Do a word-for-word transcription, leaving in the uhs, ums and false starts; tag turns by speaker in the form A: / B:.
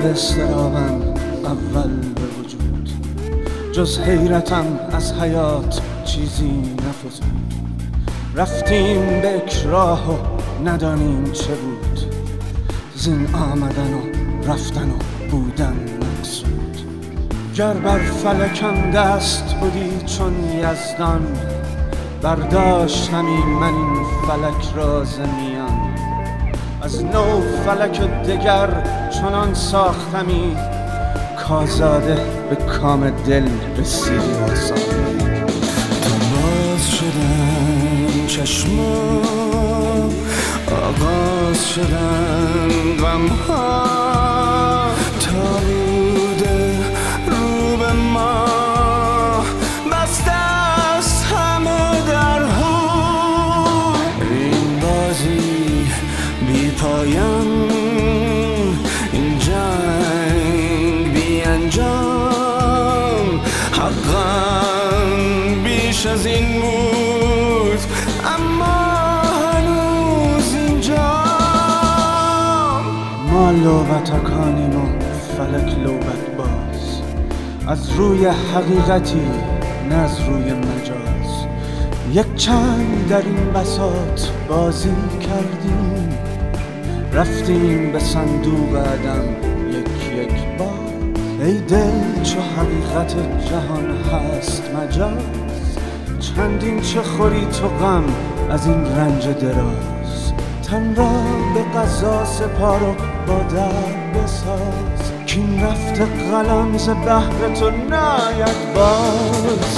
A: آورد استرابم اول به وجود، جز حیرتم از حیات چیزی نفزود. رفتیم به اکراه و ندانیم چه بود، زین آمدن و رفتن و بودن مقصود. گر بر فلکم دست بودی چون یزدان، برداشتمی من این فلک را ز میان. از نو فلک دگر چنان ساختمی، کازاده به کام دل رسیدی آسان.
B: تا باز شدن چشما، آغاز شدن غمها، تا بوده رو به ما بسته است همه درها. این بازی بی پایان، این جنگ بی انجام، حقا بیش از این بود اما هنوز اینجا.
A: ما لوبتکانیم و فلک لوبت باز، از روی حقیقتی نه از روی مجاز. یک چند در این بساط بازی کردیم، رفتیم به صندوق عدم یک یک باز. ای دل چو حقیقت جهان هست مجاز، چندین چه خوری تو غم از این رنج دراز. تن را به قضا سپار و با درد بساز، کین رفت قلم ز بحر تو ناید باز.